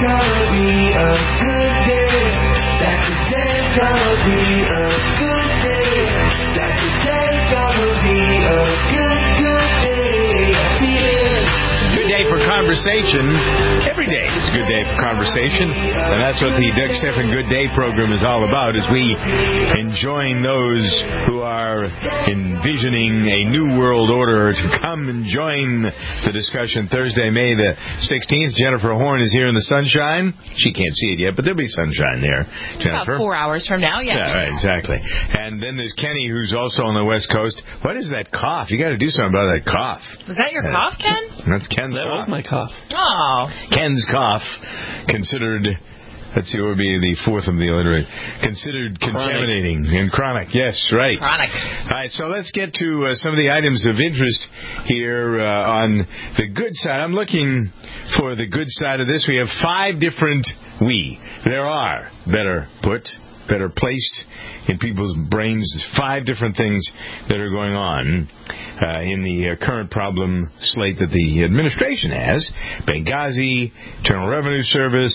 gonna be a good day. That today's gonna be a good day. That today's gonna be a good day. Good day for conversation. Every day is a good day for conversation. And that's what the Doug Stephan Good Day program is all about, is we enjoin those who are envisioning a new world order to come and join the discussion Thursday, May the 16th. Jennifer Horn is here in the sunshine. She can't see it yet, but there'll be sunshine there, Jennifer. About 4 hours from now, yeah. Yeah, right, exactly. And then there's Kenny, who's also on the West Coast. What is that cough? You got to do something about that cough. Was that your cough, Ken? That's Ken's That cough. was my cough. Oh. Ken's cough, considered, let's see, what would be the fourth of the alliteration? Considered contaminating and chronic. Yes, right. Chronic. All right, so let's get to some of the items of interest here on the good side. I'm looking for the good side of this. We have 5 different there are, better placed in people's brains, 5 different things that are going on in the current problem slate that the administration has. Benghazi, Internal Revenue Service,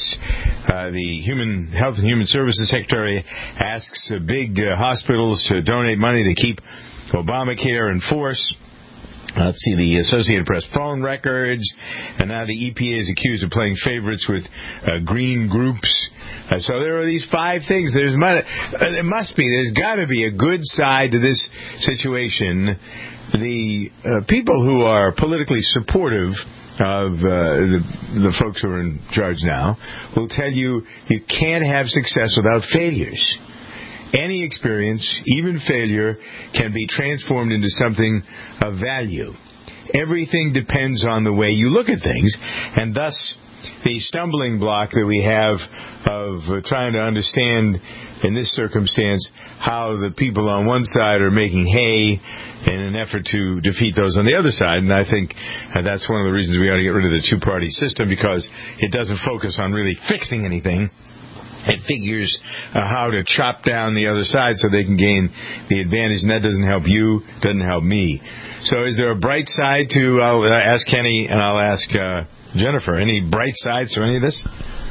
the Health and Human Services Secretary asks big hospitals to donate money to keep Obamacare in force. Let's see, the Associated Press phone records, and now the EPA is accused of playing favorites with green groups. So there are these 5 things. There's got to be a good side to this situation. The people who are politically supportive of the folks who are in charge now will tell you can't have success without failures. Any experience, even failure, can be transformed into something of value. Everything depends on the way you look at things, and thus the stumbling block that we have of trying to understand in this circumstance how the people on one side are making hay in an effort to defeat those on the other side. And I think that's one of the reasons we ought to get rid of the two-party system, because it doesn't focus on really fixing anything. It figures how to chop down the other side so they can gain the advantage, and that doesn't help you, doesn't help me. So is there a bright side to, I'll ask Kenny and I'll ask Jennifer, any bright sides to any of this?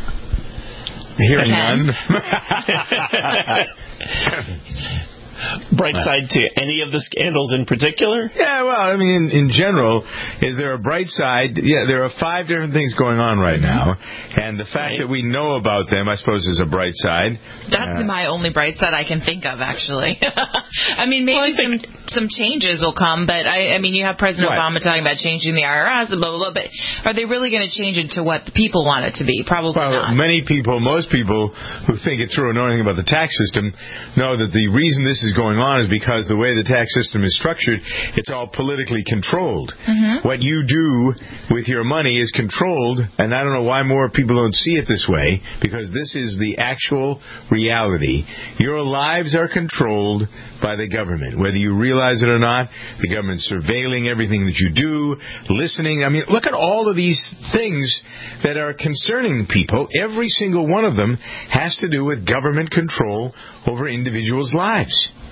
Hearing none. Bright side to any of the scandals in particular? Yeah, well, I mean, in general, is there a bright side? Yeah, there are 5 different things going on right now, and the fact that we know about them, I suppose, is a bright side. That's my only bright side I can think of, actually. I mean, maybe some changes will come, but I mean, you have President Obama talking about changing the IRS and blah, blah, blah, but are they really going to change it to what the people want it to be? Probably not. Most people who think it through and know anything about the tax system know that the reason this is going on is because the way the tax system is structured, it's all politically controlled. Mm-hmm. What you do with your money is controlled, and I don't know why more people don't see it this way, because this is the actual reality. Your lives are controlled by the government, whether you realize it or not. The government's surveilling everything that you do, listening. I mean, look at all of these things that are concerning people. Every single one of them has to do with government control over individuals' lives.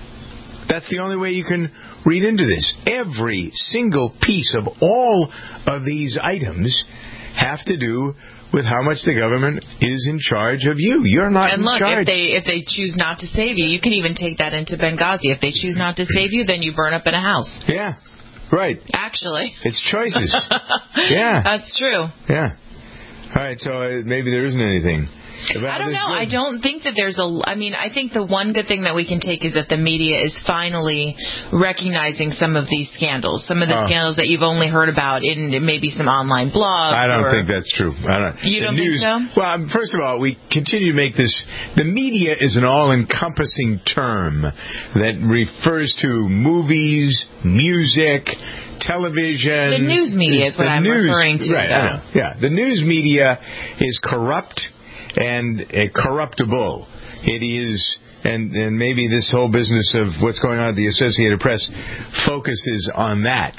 That's the only way you can read into this. Every single piece of all of these items have to do with how much the government is in charge of you. You're not in charge. And look, if they choose not to save you, you can even take that into Benghazi. If they choose not to save you, then you burn up in a house. Yeah, right. Actually. It's choices. Yeah. That's true. Yeah. All right, so maybe there isn't anything. I don't know. I don't think that there's I think the one good thing that we can take is that the media is finally recognizing some of these scandals. Some of the scandals that you've only heard about in maybe some online blogs. I don't think that's true. You don't think so? Well, first of all, we continue to make this... The media is an all-encompassing term that refers to movies, music, television. The news media is what I'm referring to. Right, I know. Yeah, the news media is corrupt and corruptible. It is, and maybe this whole business of what's going on at the Associated Press focuses on that.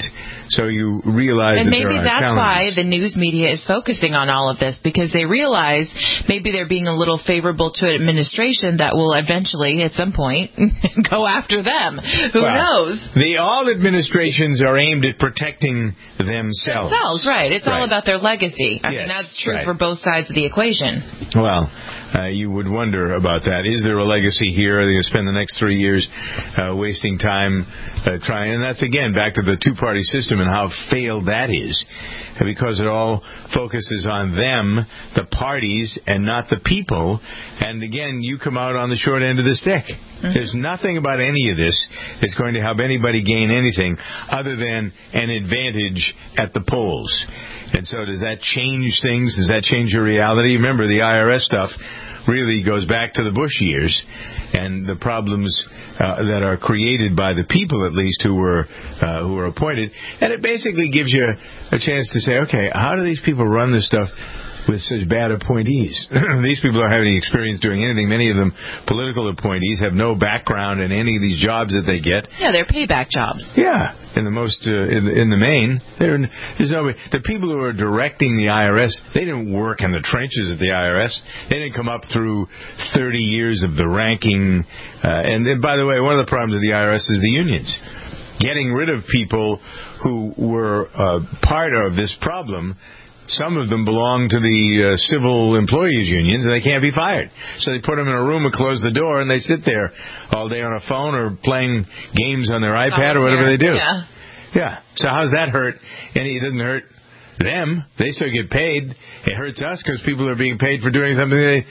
So you realize and that there are maybe that's why challenges. the news media is focusing on all of this, because they realize maybe they're being a little favorable to an administration that will eventually, at some point, go after them. Who knows? All administrations are aimed at protecting themselves. Right. It's all about their legacy. I mean, that's true for both sides of the equation. Well, you would wonder about that. Is there a legacy here? Are they going to spend the next 3 years wasting time trying? And that's, again, back to the two-party system and how failed that is. Because it all focuses on them, the parties, and not the people. And, again, you come out on the short end of the stick. Mm-hmm. There's nothing about any of this that's going to help anybody gain anything other than an advantage at the polls. And so does that change things? Does that change your reality? Remember, the IRS stuff really goes back to the Bush years and the problems that are created by the people, at least, who were appointed. And it basically gives you a chance to say, okay, how do these people run this stuff with such bad appointees? These people don't have any experience doing anything. Many of them, political appointees, have no background in any of these jobs that they get. Yeah, they're payback jobs. Yeah, in the main, there's no way. The people who are directing the IRS, they didn't work in the trenches at the IRS. They didn't come up through 30 years of the ranking. And by the way, one of the problems of the IRS is the unions. Getting rid of people who were part of this problem. Some of them belong to the civil employees unions, and they can't be fired. So they put them in a room and close the door, and they sit there all day on a phone or playing games on their iPad or whatever they do. Yeah. So how's that hurt? And it doesn't hurt them. They still get paid. It hurts us because people are being paid for doing something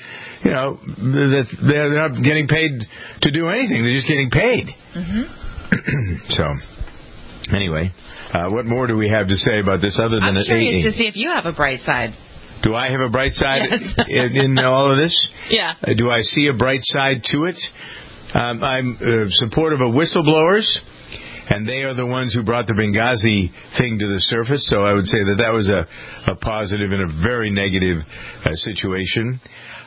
that they're not getting paid to do anything. They're just getting paid. Mm-hmm. So, anyway. What more do we have to say about this other than I'm curious to see if you have a bright side. Do I have a bright side yes. in all of this? Yeah. Do I see a bright side to it? I'm supportive of whistleblowers, and they are the ones who brought the Benghazi thing to the surface, so I would say that was a positive in a very negative situation.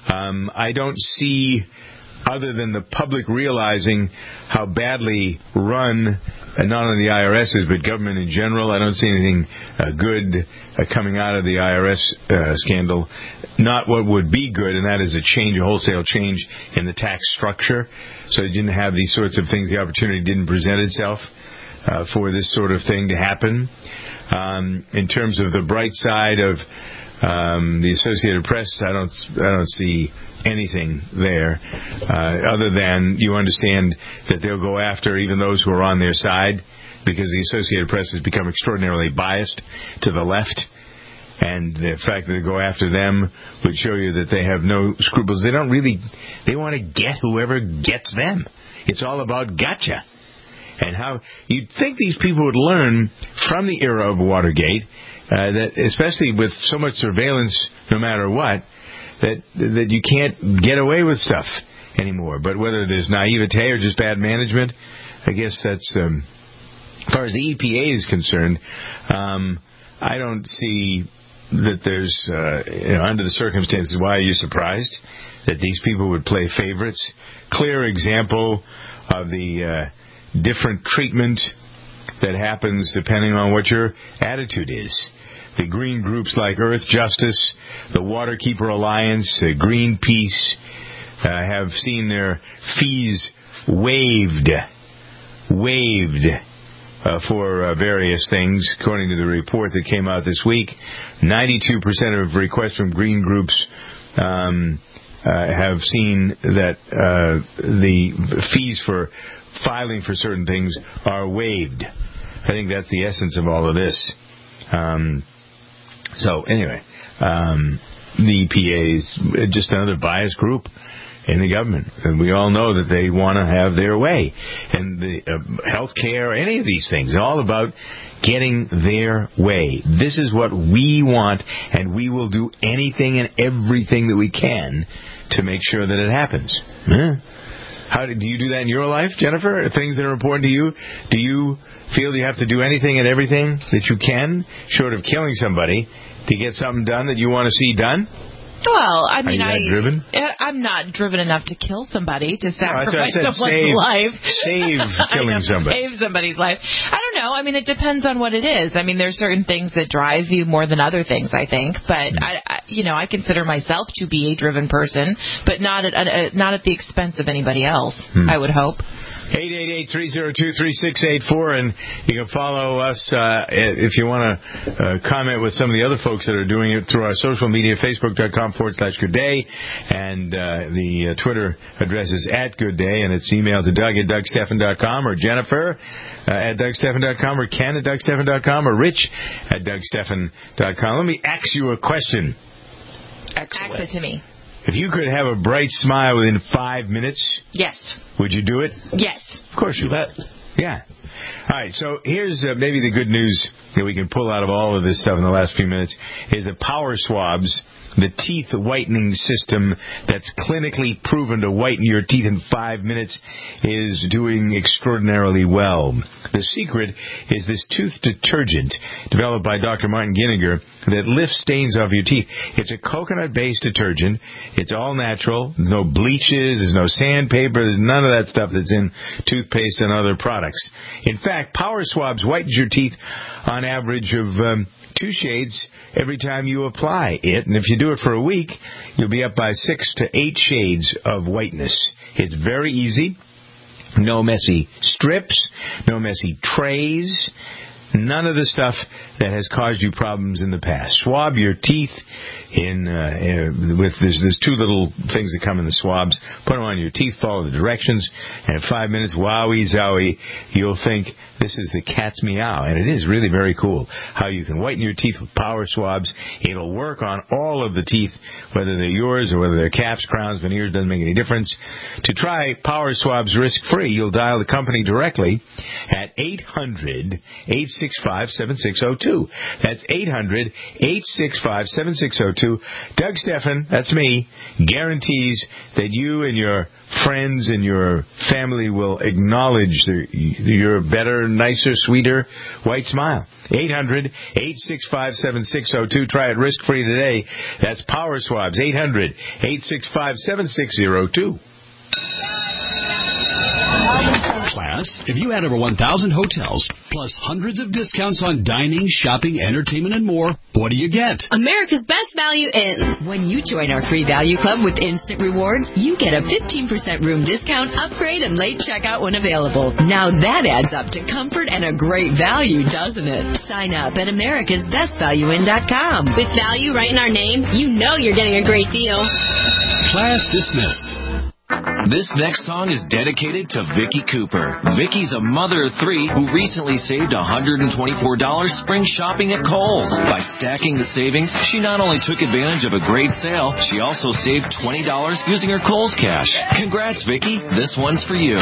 I don't see, other than the public realizing how badly run not only the IRS is, but government in general. I don't see anything good coming out of the IRS scandal. Not what would be good, and that is a wholesale change in the tax structure. So you didn't have these sorts of things. The opportunity didn't present itself for this sort of thing to happen. In terms of the bright side of the Associated Press, I don't see anything there, other than you understand that they'll go after even those who are on their side, because the Associated Press has become extraordinarily biased to the left, and the fact that they go after them would show you that they have no scruples. They want to get whoever gets them. It's all about gotcha. And how you'd think these people would learn from the era of Watergate, that especially with so much surveillance, no matter what, that you can't get away with stuff anymore. But whether there's naivete or just bad management, I guess that's as far as the EPA is concerned. I don't see that there's under the circumstances. Why are you surprised that these people would play favorites? Clear example of the different treatment that happens depending on what your attitude is. The green groups like Earth Justice, the Waterkeeper Alliance, Greenpeace have seen their fees waived for various things. According to the report that came out this week, 92% of requests from green groups have seen that the fees for filing for certain things are waived. I think that's the essence of all of this. So anyway, the EPA is just another biased group in the government, and we all know that they want to have their way. And the health care, any of these things, all about getting their way. This is what we want, and we will do anything and everything that we can to make sure that it happens. How do you do that in your life, Jennifer? Things that are important to you? Do you feel you have to do anything and everything that you can, short of killing somebody, to get something done that you want to see done? Well, I mean, Are you that driven? I'm not driven enough to kill somebody, to sacrifice someone's life. Save killing somebody. Save somebody's life. I don't know. I mean, it depends on what it is. I mean, there's certain things that drive you more than other things, I think. But, I consider myself to be a driven person, but not at the expense of anybody else, I would hope. 888-302-3684, and you can follow us if you want to comment with some of the other folks that are doing it through our social media, facebook.com/goodday, and the Twitter address is @goodday, and it's emailed to Doug at DougStephan.com, or Jennifer at DougStephan.com, or Ken at DougStephan.com, or Rich at DougStephan.com. Let me ask you a question. Excellent. Ask it to me. If you could have a bright smile within 5 minutes, yes, would you do it? Yes. Of course you would. Yeah. All right, so here's maybe the good news that we can pull out of all of this stuff in the last few minutes is that Power Swabs, the teeth whitening system that's clinically proven to whiten your teeth in 5 minutes, is doing extraordinarily well. The secret is this tooth detergent developed by Dr. Martin Ginniger that lifts stains off your teeth. It's a coconut-based detergent. It's all natural. No bleaches. There's no sandpaper. There's none of that stuff that's in toothpaste and other products. In fact, Power Swabs whitens your teeth on average of 2 shades every time you apply it. And if you do it for a week, you'll be up by 6 to 8 shades of whiteness. It's very easy. No messy strips, no messy trays, none of the stuff that has caused you problems in the past. Swab your teeth with there's 2 little things that come in the swabs. Put them on your teeth, follow the directions, and in 5 minutes, wowie zowie, you'll think this is the cat's meow. And it is really very cool how you can whiten your teeth with Power Swabs. It'll work on all of the teeth, whether they're yours or whether they're caps, crowns, veneers, doesn't make any difference. To try Power Swabs risk-free, you'll dial the company directly at 800-865-7602. That's 800-865-7602. Doug Stephan, that's me, guarantees that you and your friends and your family will acknowledge your better, nicer, sweeter white smile. 800-865-7602. Try it risk-free today. That's Power Swabs. 800-865-7602. Class, if you add over 1,000 hotels, plus hundreds of discounts on dining, shopping, entertainment, and more, what do you get? America's Best Value Inn. When you join our free value club with Instant Rewards, you get a 15% room discount, upgrade, and late checkout when available. Now that adds up to comfort and a great value, doesn't it? Sign up at americasbestvalueinn.com. With value right in our name, you know you're getting a great deal. Class dismissed. This next song is dedicated to Vicki Cooper. Vicki's a mother of 3 who recently saved $124 spring shopping at Kohl's. By stacking the savings, she not only took advantage of a great sale, she also saved $20 using her Kohl's cash. Congrats, Vicki. This one's for you.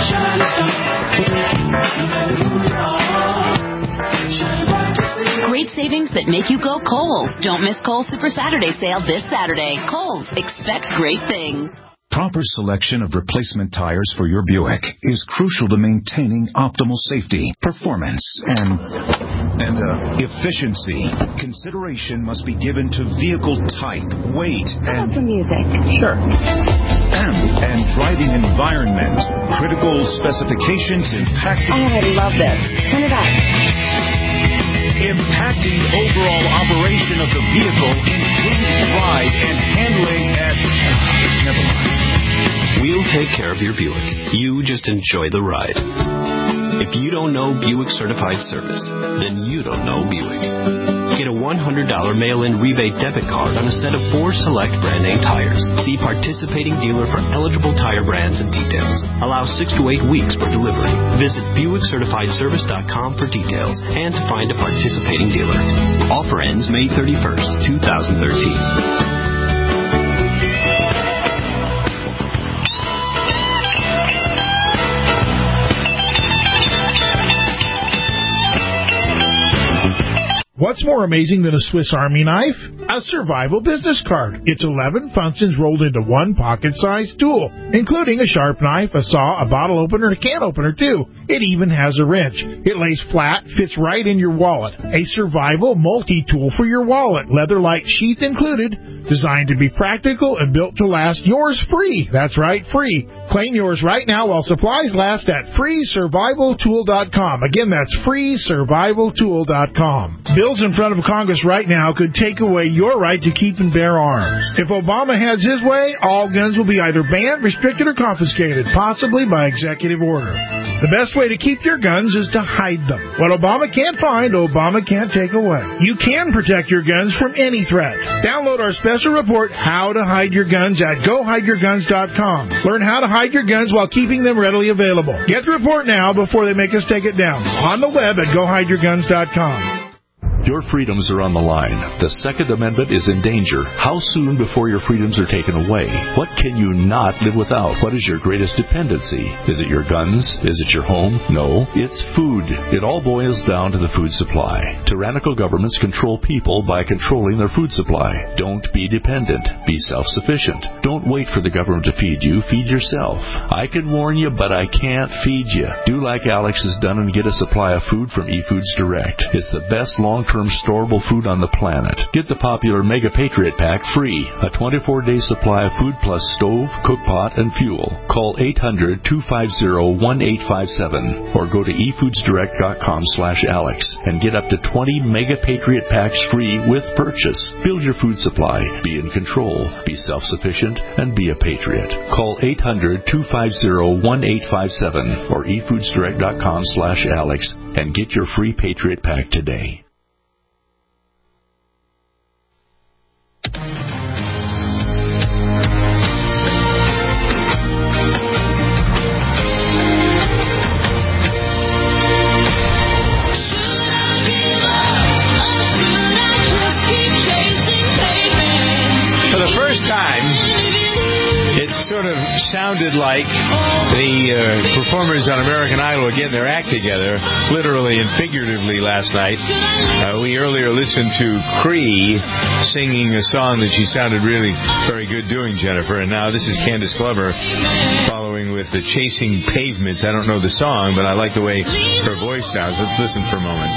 Great savings that make you go Kohl's. Don't miss Kohl's Super Saturday sale this Saturday. Kohl's. Expect great things. Proper selection of replacement tires for your Buick is crucial to maintaining optimal safety, performance, and efficiency. Consideration must be given to vehicle type, weight, and some music. Sure. And driving environment. Critical specifications impacting. Oh, I love this. Turn it up. Impacting overall operation of the vehicle, including ride and handling at... never mind. We'll take care of your Buick. You just enjoy the ride. If you don't know Buick Certified Service, then you don't know Buick. Get a $100 mail-in rebate debit card on a set of 4 select brand name tires. See participating dealer for eligible tire brands and details. Allow 6 to 8 weeks for delivery. Visit BuickCertifiedService.com for details and to find a participating dealer. Offer ends May 31st, 2013. What's more amazing than a Swiss Army knife? A survival business card. It's 11 functions rolled into one pocket-sized tool, including a sharp knife, a saw, a bottle opener, and a can opener, too. It even has a wrench. It lays flat, fits right in your wallet. A survival multi-tool for your wallet. Leather-like sheath included. Designed to be practical and built to last. Yours free. That's right, free. Claim yours right now while supplies last at freesurvivaltool.com. Again, that's freesurvivaltool.com. Bills in front of Congress right now could take away your right to keep and bear arms. If Obama has his way, all guns will be either banned, restricted, or confiscated, possibly by executive order. The best way to keep your guns is to hide them. What Obama can't find, Obama can't take away. You can protect your guns from any threat. Download our special report, How to Hide Your Guns, at GoHideYourGuns.com. Learn how to hide your guns while keeping them readily available. Get the report now before they make us take it down. On the web at GoHideYourGuns.com. Your freedoms are on the line. The Second Amendment is in danger. How soon before your freedoms are taken away? What can you not live without? What is your greatest dependency? Is it your guns? Is it your home? No, it's food. It all boils down to the food supply. Tyrannical governments control people by controlling their food supply. Don't be dependent. Be self-sufficient. Don't wait for the government to feed you. Feed yourself. I can warn you, but I can't feed you. Do like Alex has done and get a supply of food from eFoods Direct. It's the best long-term storable food on the planet. Get the popular Mega Patriot Pack free. A 24-day supply of food plus stove, cookpot, and fuel. Call 800-250-1857 or go to efoodsdirect.com/Alex and get up to 20 Mega Patriot Packs free with purchase. Build your food supply. Be in control. Be self-sufficient and be a patriot. Call 800-250-1857 or efoodsdirect.com/Alex and get your free Patriot Pack today. Sort of sounded like the performers on American Idol were getting their act together, literally and figuratively, last night. We earlier listened to Cree singing a song that she sounded really very good doing, Jennifer, and now this is Candace Glover following with the Chasing Pavements. I don't know the song, but I like the way her voice sounds. Let's listen for a moment.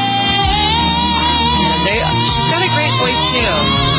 She's got a great voice, too.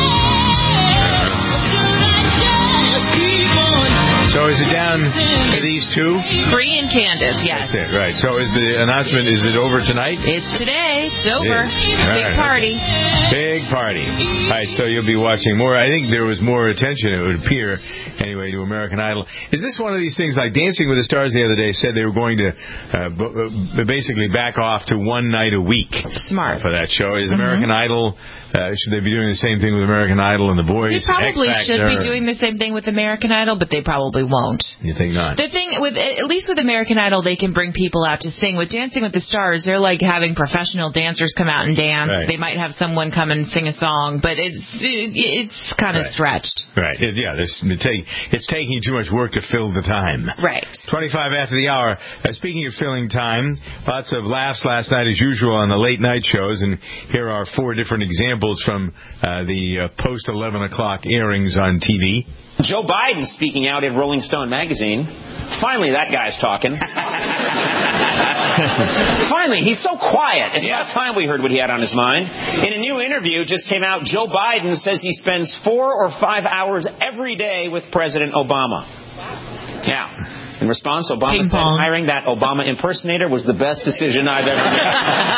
So is it down to these two? Cree and Candace, yes. That's it, right. So is the announcement, is it over tonight? It's today. It's over. Big party. Big party. All right, so you'll be watching more. I think there was more attention, it would appear, anyway, to American Idol. Is this one of these things like Dancing with the Stars the other day said they were going to basically back off to one night a week? Smart. For that show. Is American Idol... should they be doing the same thing with American Idol and The Voice? They probably should be doing the same thing with American Idol, but they probably won't. You think not? The thing with, at least with American Idol, they can bring people out to sing. With Dancing with the Stars, they're like having professional dancers come out and dance. Right. They might have someone come and sing a song, but it's kind of stretched. Right. It's taking too much work to fill the time. Right. 25 after the hour. Speaking of filling time, lots of laughs last night as usual on the late night shows, and here are 4 different examples from the post-11 o'clock airings on TV. Joe Biden speaking out in Rolling Stone magazine. Finally, that guy's talking. Finally, he's so quiet. It's about time we heard what he had on his mind. In a new interview just came out, Joe Biden says he spends 4 or 5 hours every day with President Obama. Yeah. In response, Obama said hiring that Obama impersonator was the best decision I've ever made.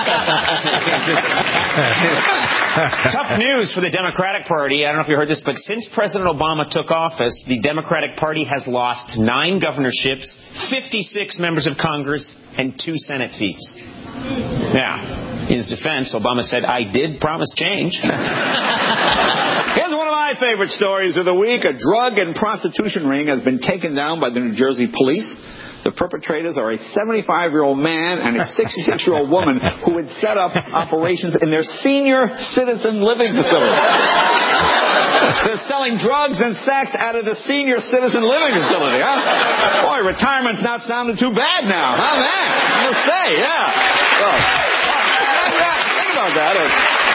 Tough news for the Democratic Party. I don't know if you heard this, but since President Obama took office, the Democratic Party has lost 9 governorships, 56 members of Congress, and 2 Senate seats. Yeah. In his defense, Obama said, I did promise change. Here's one of my favorite stories of the week. A drug and prostitution ring has been taken down by the New Jersey police. The perpetrators are a 75-year-old man and a 66-year-old woman who had set up operations in their senior citizen living facility. They're selling drugs and sex out of the senior citizen living facility, huh? Boy, retirement's not sounding too bad now, huh, man? I must say, yeah. So, think about that.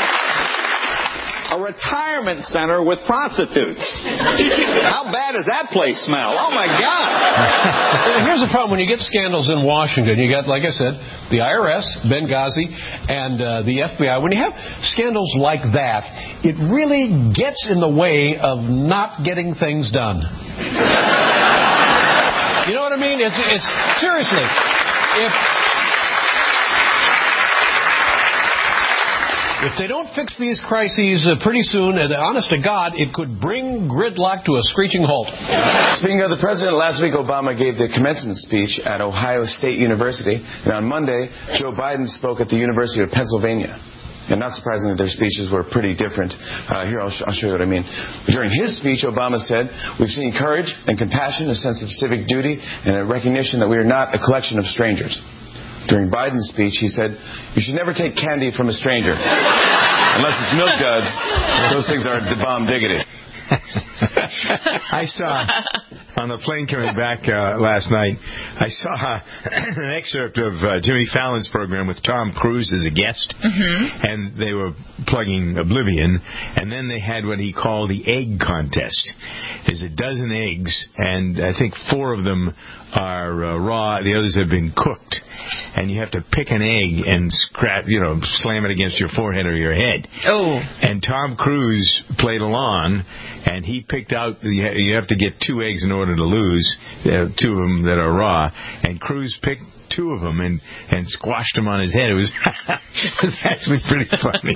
a retirement center with prostitutes. How bad does that place smell? Oh, my God. Here's the problem. When you get scandals in Washington, you got, like I said, the IRS, Benghazi, and the FBI. When you have scandals like that, it really gets in the way of not getting things done. You know what I mean? It's seriously, if they don't fix these crises pretty soon, and honest to God, it could bring gridlock to a screeching halt. Speaking of the president, last week Obama gave the commencement speech at Ohio State University, and on Monday, Joe Biden spoke at the University of Pennsylvania. And not surprisingly, their speeches were pretty different. Here, I'll show you what I mean. During his speech, Obama said, "We've seen courage and compassion, a sense of civic duty, and a recognition that we are not a collection of strangers." During Biden's speech, he said, "You should never take candy from a stranger. Unless it's Milk Duds, those things are the bomb diggity." I saw, on the plane coming back last night, I saw an excerpt of Jimmy Fallon's program with Tom Cruise as a guest, and they were plugging Oblivion, and then they had what he called the egg contest. There's a dozen eggs, and I think 4 of them are raw, the others have been cooked, and you have to pick an egg and slam it against your forehead or your head. Oh. And Tom Cruise played along, and he picked out, you have to get 2 eggs in order to lose, 2 of them that are raw, and Cruise picked 2 of them and squashed them on his head. It was actually pretty funny.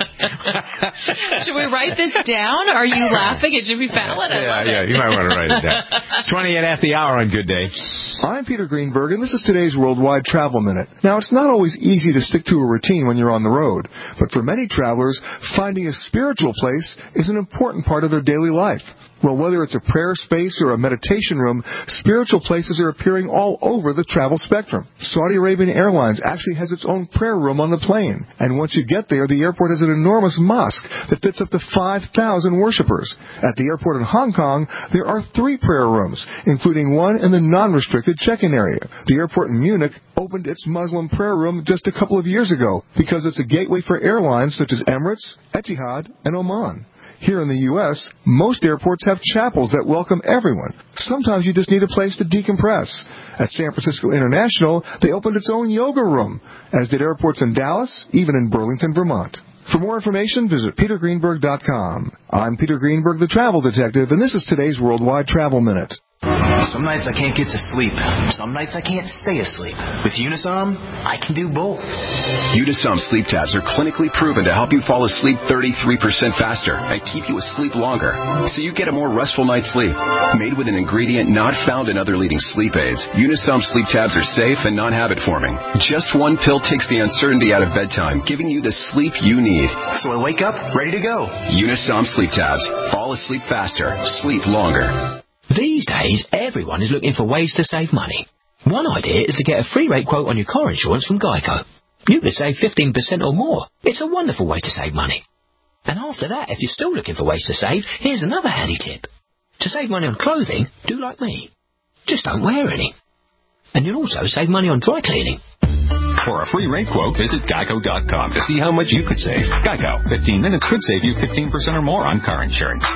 Should we write this down? Are you laughing at Jimmy Fallon? Yeah, you might want to write it down. It's 20 after the hour on Good Day. I'm Peter Greenberg, and this is today's Worldwide Travel Minute. Now, it's not always easy to stick to a routine when you're on the road, but for many travelers, finding a spiritual place is an important part of their daily life. Well, whether it's a prayer space or a meditation room, spiritual places are appearing all over the travel spectrum. Saudi Arabian Airlines actually has its own prayer room on the plane. And once you get there, the airport has an enormous mosque that fits up to 5,000 worshippers. At the airport in Hong Kong, there are 3 prayer rooms, including one in the non-restricted check-in area. The airport in Munich opened its Muslim prayer room just a couple of years ago because it's a gateway for airlines such as Emirates, Etihad, and Oman. Here in the U.S., most airports have chapels that welcome everyone. Sometimes you just need a place to decompress. At San Francisco International, they opened its own yoga room, as did airports in Dallas, even in Burlington, Vermont. For more information, visit petergreenberg.com. I'm Peter Greenberg, the travel detective, and this is today's Worldwide Travel Minute. Some nights I can't get to sleep. Some nights I can't stay asleep. With Unisom, I can do both. Unisom sleep tabs are clinically proven to help you fall asleep 33% faster and keep you asleep longer, so you get a more restful night's sleep. Made with an ingredient not found in other leading sleep aids, Unisom sleep tabs are safe and non-habit forming. Just one pill takes the uncertainty out of bedtime, giving you the sleep you need. So I wake up ready to go. Unisom sleep tabs. Fall asleep faster. Sleep longer. These days, everyone is looking for ways to save money. One idea is to get a free rate quote on your car insurance from Geico. You could save 15% or more. It's a wonderful way to save money. And after that, if you're still looking for ways to save, here's another handy tip. To save money on clothing, do like me. Just don't wear any. And you'll also save money on dry cleaning. For a free rate quote, visit Geico.com to see how much you could save. Geico. 15 minutes could save you 15% or more on car insurance.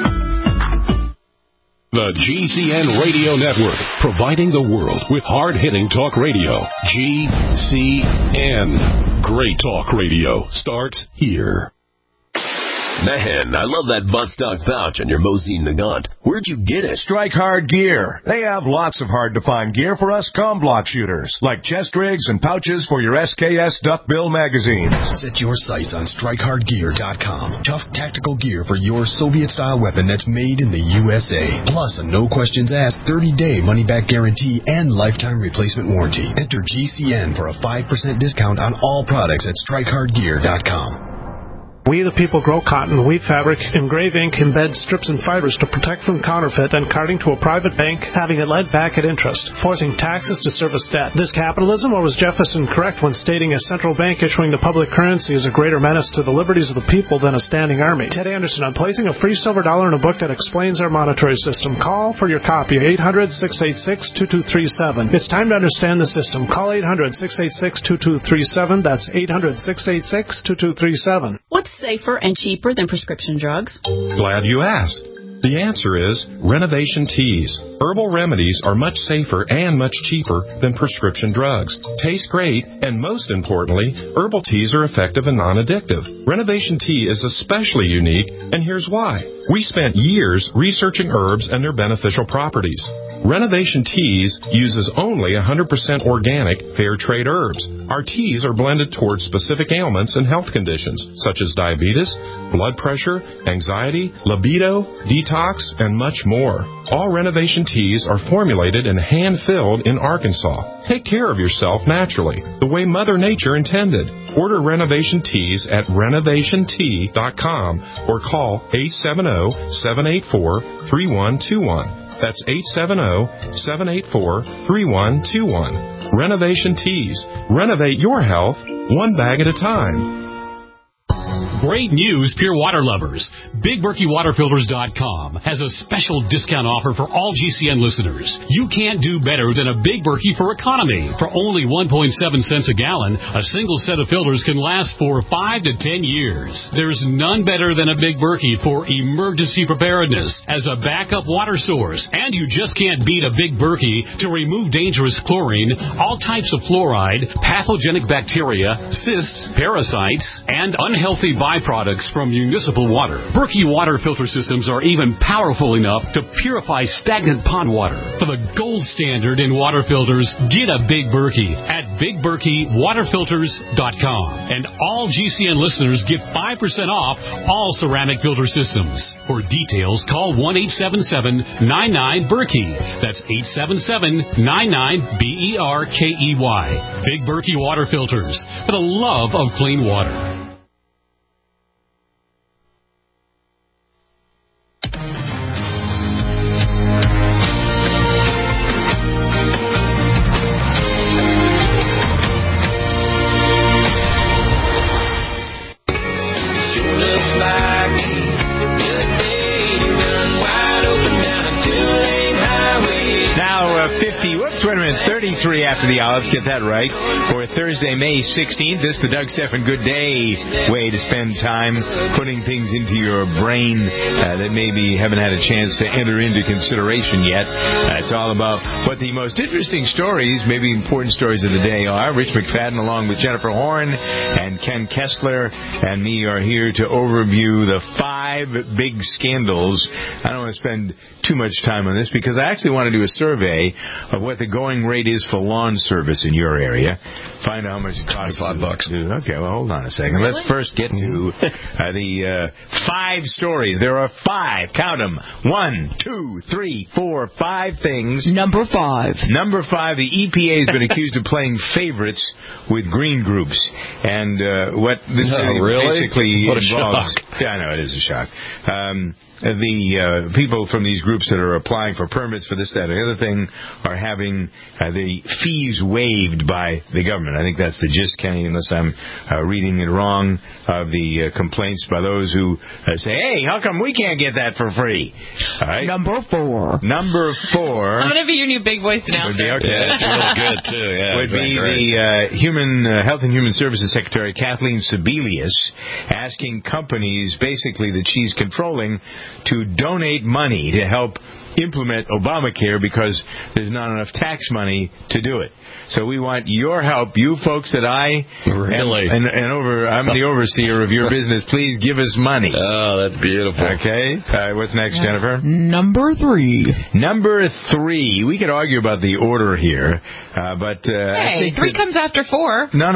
The GCN Radio Network, providing the world with hard-hitting talk radio. GCN. Great talk radio starts here. Man, I love that buttstock pouch on your Mosin Nagant. Where'd you get it? Strike Hard Gear. They have lots of hard-to-find gear for us comblock shooters, like chest rigs and pouches for your SKS Duckbill magazines. Set your sights on StrikeHardGear.com. Tough tactical gear for your Soviet-style weapon that's made in the USA. Plus a no-questions-asked 30-day money-back guarantee and lifetime replacement warranty. Enter GCN for a 5% discount on all products at StrikeHardGear.com. We the people grow cotton, weave fabric, engrave ink, embed strips and fibers to protect from counterfeit and carting to a private bank, having it led back at interest, forcing taxes to service debt. This capitalism, or was Jefferson correct when stating a central bank issuing the public currency is a greater menace to the liberties of the people than a standing army? Ted Anderson on placing a free silver dollar in a book that explains our monetary system. Call for your copy, 800-686-2237. It's time to understand the system. Call 800-686-2237. That's 800-686-2237. What's safer and cheaper than prescription drugs? Glad you asked. The answer is Renovation Teas. Herbal remedies are much safer and much cheaper than prescription drugs. Taste great, and most importantly, herbal teas are effective and non-addictive. Renovation Tea is especially unique, and here's why. We spent years researching herbs and their beneficial properties. Renovation Teas uses only 100% organic, fair trade herbs. Our teas are blended towards specific ailments and health conditions, such as diabetes, blood pressure, anxiety, libido, detox, and much more. All Renovation Teas are formulated and hand-filled in Arkansas. Take care of yourself naturally, the way Mother Nature intended. Order Renovation Teas at renovationtea.com or call 870-784-3121. That's 870-784-3121. Renovation Teas. Renovate your health one bag at a time. Great news, pure water lovers. BigBerkeyWaterFilters.com has a special discount offer for all GCN listeners. You can't do better than a Big Berkey for economy. For only 1.7 cents a gallon, a single set of filters can last for 5 to 10 years. There's none better than a Big Berkey for emergency preparedness as a backup water source. And you just can't beat a Big Berkey to remove dangerous chlorine, all types of fluoride, pathogenic bacteria, cysts, parasites, and unhealthy byproducts from municipal water. Berkey water filter systems are even powerful enough to purify stagnant pond water. For the gold standard in water filters, get a Big Berkey at BigBerkeyWaterFilters.com. And all GCN listeners get 5% off all ceramic filter systems. For details, call 1-877-99-BERKEY. That's 877-99-BERKEY. Big Berkey Water Filters, for the love of clean water. Wait a minute, 33 after the hour. Let's get that right. For Thursday, May 16th, this is the Doug Stephan Good Day way to spend time putting things into your brain that maybe haven't had a chance to enter into consideration yet. It's all about what the most interesting stories, maybe important stories of the day are. Rich McFadden along with Jennifer Horn and Ken Kessler and me are here to overview the 5 big scandals. I don't want to spend too much time on this because I actually want to do a survey of what the going rate is for lawn service in your area. Find out how much it costs. $5. Okay, well, hold on a second. Really? Let's first get to the 5 stories. There are 5. Count them. 1, 2, 3, 4, 5 things. Number 5. Number 5, the EPA has been accused of playing favorites with green groups. And what this basically what a involves... shock. Yeah, I know, it is a shock. The people from these groups that are applying for permits for this, that, and the other thing are having the fees waived by the government. I think that's the gist, Kenny, unless I'm reading it wrong, of the complaints by those who say, hey, how come we can't get that for free? All right. Number 4. Number 4. I'm going to be your new big voice announcer. Okay. Yeah, it's really good, too. Yeah, would be the Health and Human Services Secretary, Kathleen Sebelius, asking companies, basically, that she's controlling, to donate money to help implement Obamacare because there's not enough tax money to do it. So we want your help, you folks that I'm the overseer of your business. Please give us money. Oh, that's beautiful. Okay. What's next, Jennifer? Number 3. Number 3. We could argue about the order here, but I think 3 comes after 4. No,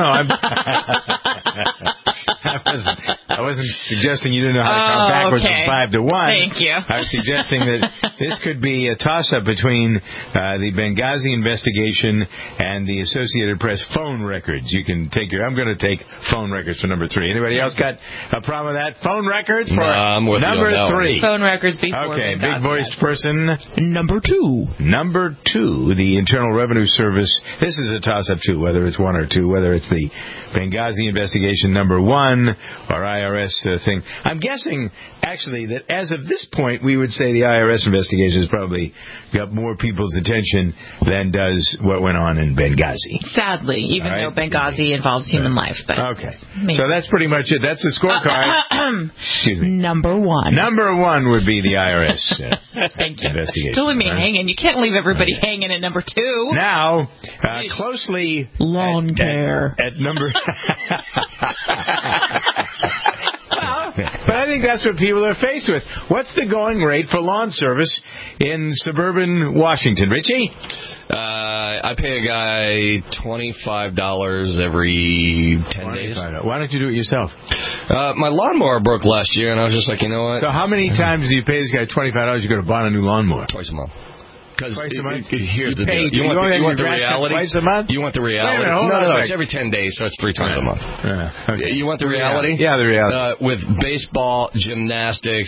I wasn't suggesting you didn't know how to count backwards from 5 to 1. Thank you. I was suggesting that this could be a toss-up between the Benghazi investigation and the Associated Press phone records. You can take I'm going to take phone records for number 3. Anybody else got a problem with that? Phone records for number 3. Phone records before. Okay, big-voiced person. Number 2. Number 2, the Internal Revenue Service. This is a toss-up, too, whether it's 1 or 2, whether it's the Benghazi investigation number 1 or IRS thing. I'm guessing, actually, that as of this point, we would say the IRS investigation has probably got more people's attention than does what went on in Benghazi. Sadly, even though Benghazi involves human life. But okay. So that's pretty much it. That's the scorecard. Excuse me. Number one. Number one would be the IRS Thank you. investigation. Don't leave me hanging. You can't leave everybody hanging at number two. Now, closely lawn care at number. But I think that's what people are faced with. What's the going rate for lawn service in suburban Washington, Richie? I pay a guy $25 every 10 days. Why don't you do it yourself? My lawnmower broke last year, and I was just like, you know what? So how many times do you pay this guy $25 you go to buy a new lawnmower? Twice a month. Because here's the deal. You want the reality? Twice a month? You want the reality? No, it's every 10 days, so it's 3 times a month. Okay. You want the reality? Yeah, the reality. With baseball, gymnastics,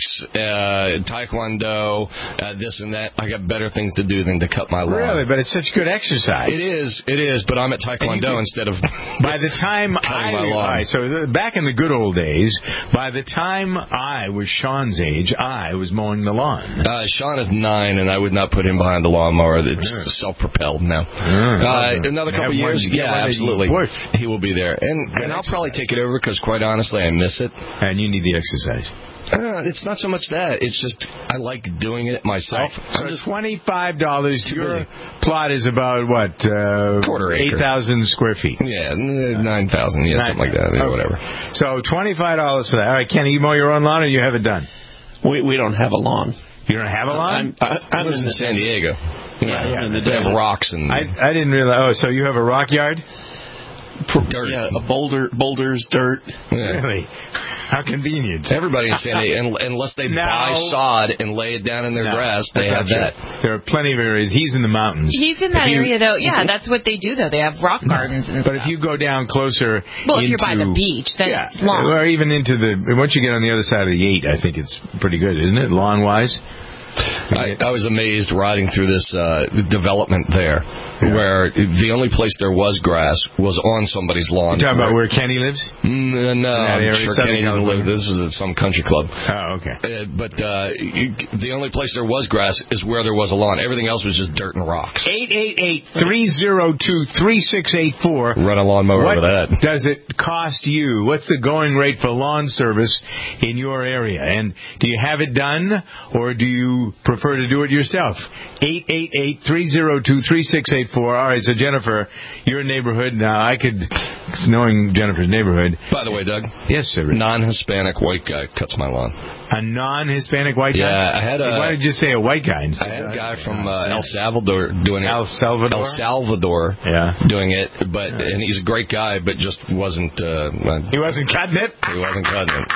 taekwondo, this and that, I got better things to do than to cut my lawn. Really? But it's such good exercise. It is, but I'm at taekwondo instead of by the time cutting my lawn. So back in the good old days, by the time I was Sean's age, I was mowing the lawn. Sean is 9, and I would not put him behind the lawnmower. It's self-propelled now. Another couple years, absolutely. He will be there. And I'll probably take it over because, quite honestly, I miss it. And you need the exercise. It's not so much that. It's just I like doing it myself. Right. So $25. Your plot is about, what? Quarter acre. 8,000 square feet. Yeah, 9,000. Yeah, something like that. Yeah, whatever. So $25 for that. All right, Kenny, you mow your own lawn or you have it done? We don't have a lawn. You don't have a lawn? I'm in San Diego. Yeah. They have rocks and. I didn't realize. Oh, so you have a rock yard? Dirt. Yeah, boulders, dirt. Yeah. Really? How convenient. Everybody in San Diego, unless they buy sod and lay it down in their grass, they have that. There are plenty of areas. He's in the mountains. He's in that area, though. Yeah, that's what they do, though. They have rock gardens and stuff. But if you go down closer if you're by the beach, then it's long. Or even into once you get on the other side of the 8, I think it's pretty good, isn't it, lawn-wise? I was amazed riding through this development there, where the only place there was grass was on somebody's lawn. You talking about where Kenny lives? No, I'm sure Kenny didn't live. This was at some country club. Oh, okay. But the only place there was grass is where there was a lawn. Everything else was just dirt and rocks. 888-302-3684. Run a lawnmower over that. What does it cost you? What's the going rate for lawn service in your area? And do you have it done, or do you prefer to do it yourself? 888-302-3684. All right, so Jennifer, your neighborhood. Now, knowing Jennifer's neighborhood. By the way, Doug. Yes, sir. Non-Hispanic white guy cuts my lawn. A non-Hispanic white guy? Yeah, I had Why did you say a white guy? I had a guy from El Salvador doing it. El Salvador? Yeah. Doing it, and he's a great guy, but just wasn't... he wasn't cutting it? He wasn't cutting it.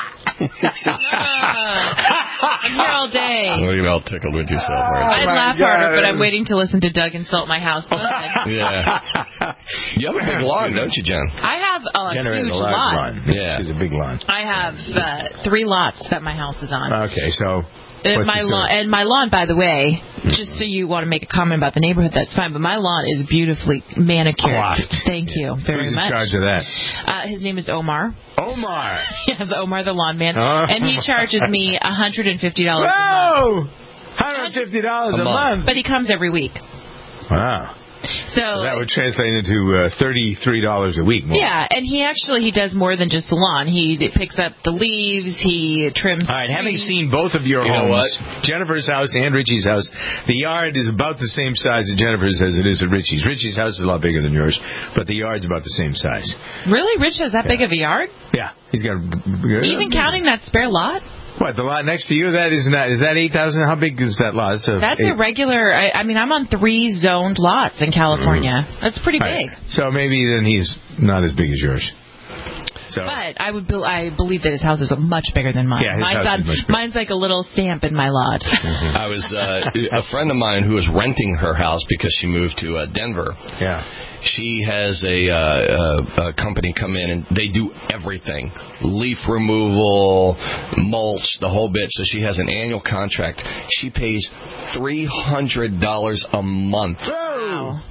I'm here all day. Well, you're all tickled with yourself. I'd laugh harder, but I'm waiting to listen to Doug insult my house. Yeah. You have a big lawn, don't you, Jen? I have a huge lawn. Yeah. It's a big lawn. I have 3 lots that my house is on. Okay, so... my lawn, by the way, just so you want to make a comment about the neighborhood, that's fine, but my lawn is beautifully manicured. Thank you very much. Who's in charge of that? His name is Omar. Omar? Yes, Omar the lawn man. And he charges me $150 a month. $150 a month? But he comes every week. Wow. So that would translate into $33 a week more. Yeah, and he does more than just the lawn. He picks up the leaves, he trims. All right, having seen both of your homes, Jennifer's house and Richie's house, the yard is about the same size at Jennifer's as it is at Richie's. Richie's house is a lot bigger than yours, but the yard's about the same size. Really? Rich has that big of a yard? Yeah, he's got. Even counting that spare lot? What, the lot next to you? Is that 8,000? How big is that lot? That's a regular. I'm on 3 zoned lots in California. That's pretty big. So maybe then he's not as big as yours. So. But I believe that his house is much bigger than mine. Yeah, mine's like a little stamp in my lot. I was a friend of mine who was renting her house because she moved to Denver. Yeah. She has a company come in and they do everything. Leaf removal, mulch, the whole bit. So she has an annual contract. She pays $300 a month. Wow.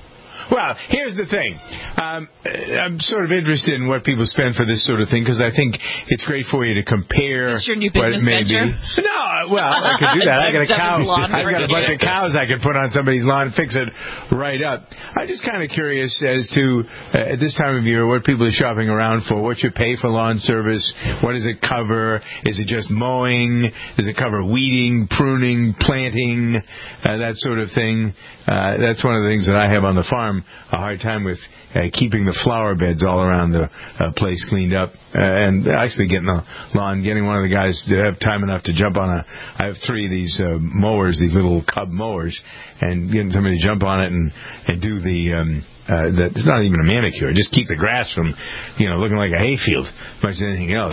Well, here's the thing. I'm sort of interested in what people spend for this sort of thing because I think it's great for you to compare. Is this your new business venture? No, well, I could do that. I got a cow. I've got a bunch of cows I could put on somebody's lawn and fix it right up. I'm just kind of curious as to, at this time of year, what people are shopping around for, what you pay for lawn service, what does it cover? Is it just mowing? Does it cover weeding, pruning, planting, that sort of thing? That's one of the things that I have on the farm, a hard time with keeping the flower beds all around the place cleaned up, and actually getting the lawn, getting one of the guys to have time enough to jump on I have 3 of these mowers, these little cub mowers, and getting somebody to jump on it and do it's not even a manicure, just keep the grass from, looking like a hayfield, as much as anything else.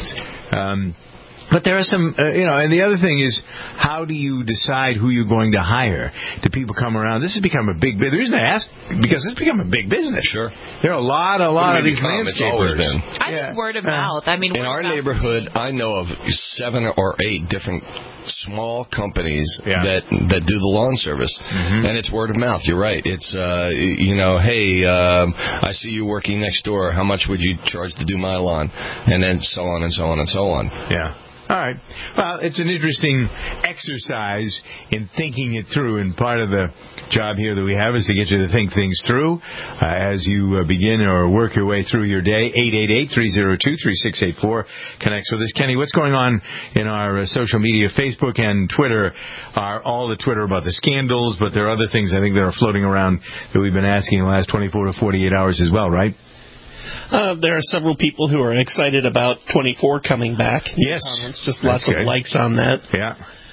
But there are some, and the other thing is, how do you decide who you're going to hire? Do people come around? This has become a big business. The reason I ask, because it's become a big business. Sure. There are a lot of these landscapers. It's always been. I think word of mouth. In our neighborhood, I know of 7 or 8 different small companies that do the lawn service, and it's word of mouth. You're right. It's hey, I see you working next door. How much would you charge to do my lawn? And then so on and so on and so on. Yeah. All right. Well, it's an interesting exercise in thinking it through, and part of the job here that we have is to get you to think things through as you begin or work your way through your day. 888-302-3684 connects with us. Kenny, what's going on in our social media? Facebook and Twitter are all the Twitter about the scandals, but there are other things I think that are floating around that we've been asking in the last 24 to 48 hours as well, right? There are several people who are excited about 24 coming back. Yes. Just lots of likes on that. Yeah.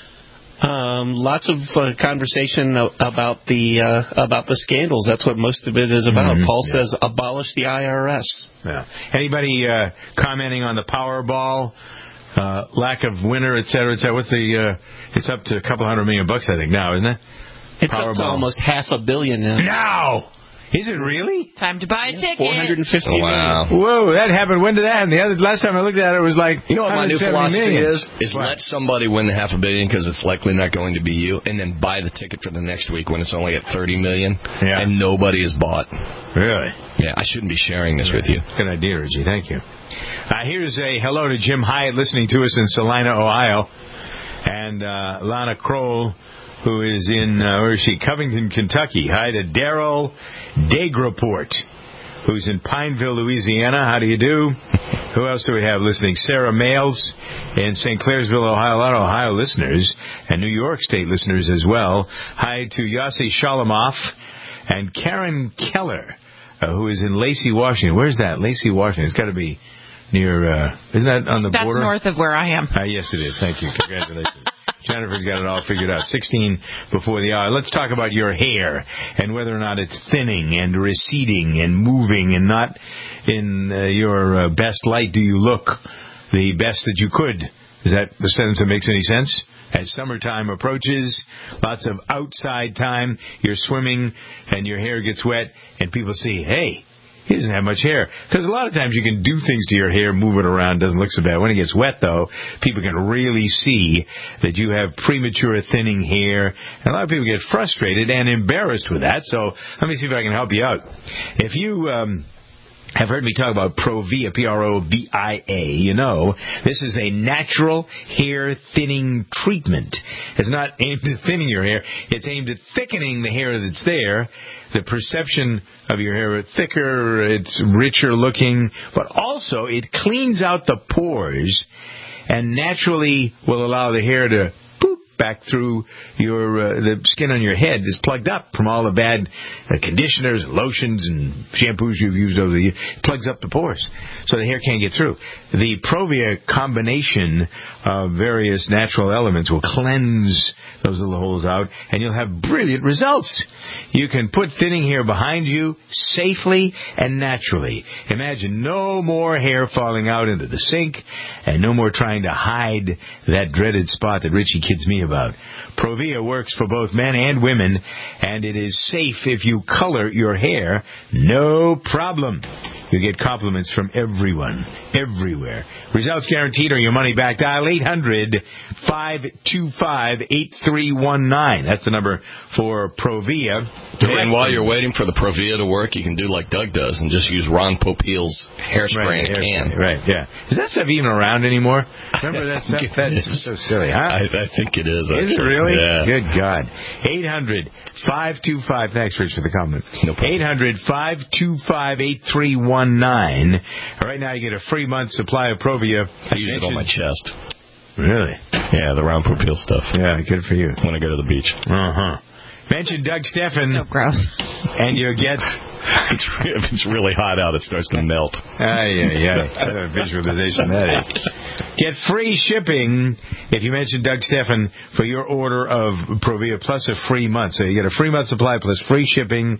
Lots of conversation about the scandals. That's what most of it is about. Paul says, abolish the IRS. Yeah. Anybody commenting on the Powerball, lack of winner, et cetera, et cetera? What's it's up to a couple $100 million, I think, now, isn't it? It's Powerball. Up to almost $500 million now. Now! Is it really? Time to buy a ticket. $450 million. Whoa, that happened. When did that happen? Last time I looked at it, it was like, what my new philosophy million. is let somebody win the $500 million because it's likely not going to be you, and then buy the ticket for the next week when it's only at $30 million, and nobody is bought. Really? Yeah, I shouldn't be sharing this with you. Good idea, Reggie. Thank you. Here's a hello to Jim Hyatt listening to us in Salina, Ohio, and Lana Kroll, who is in, where is she? Covington, Kentucky. Hi to Daryl Dagraport, who's in Pineville, Louisiana. How do you do? Who else do we have listening? Sarah Males in St. Clairsville, Ohio. A lot of Ohio listeners and New York State listeners as well. Hi to Yossi Shalomoff and Karen Keller, who is in Lacey, Washington. Where's that? Lacey, Washington. It's got to be near, isn't that on the border? That's north of where I am. Yes, it is. Thank you. Congratulations. Jennifer's got it all figured out. 16 before the hour. Let's talk about your hair and whether or not it's thinning and receding and moving and not in your best light. Do you look the best that you could? Is that the sentence that makes any sense? As summertime approaches, lots of outside time, you're swimming and your hair gets wet and people see, hey, he doesn't have much hair. Because a lot of times you can do things to your hair, move it around, doesn't look so bad. When it gets wet, though, people can really see that you have premature thinning hair. And a lot of people get frustrated and embarrassed with that. So let me see if I can help you out. If you have heard me talk about Provia, P-R-O-V-I-A, you know, this is a natural hair thinning treatment. It's not aimed at thinning your hair. It's aimed at thickening the hair that's there. The perception of your hair is thicker, it's richer looking, but also it cleans out the pores and naturally will allow the hair to back through your the skin on your head is plugged up from all the bad conditioners and lotions and shampoos you've used over the years. It plugs up the pores so the hair can't get through. The Provia combination of various natural elements will cleanse those little holes out, and you'll have brilliant results. You can put thinning hair behind you safely and naturally. Imagine no more hair falling out into the sink and no more trying to hide that dreaded spot that Richie kids me about. Provia works for both men and women, and it is safe if you color your hair. No problem. You get compliments from everyone, everywhere. Results guaranteed or your money back. Dial 800-525-8319. That's the number for Provia. And while you're waiting for the Provia to work, you can do like Doug does and just use Ron Popeil's hairspray in a can. Right, yeah. Is that stuff even around anymore? Remember that stuff? That's so silly, huh? I think it is. Is it really? Yeah. Good God. 800-525. Thanks, Rich, for the comment. No problem. 800-525-8319. Right now, you get a free month supply of Provia. I use it on my chest. Really? Yeah, the Ron Popeil stuff. Yeah, good for you. When I go to the beach. Uh-huh. Mention Doug Steffen. So gross. And you'll get... If it's really hot out, it starts to melt. Yeah. What a visualization that is. Get free shipping if you mention Doug Steffen for your order of Provia plus a free month. So you get a free month supply plus free shipping.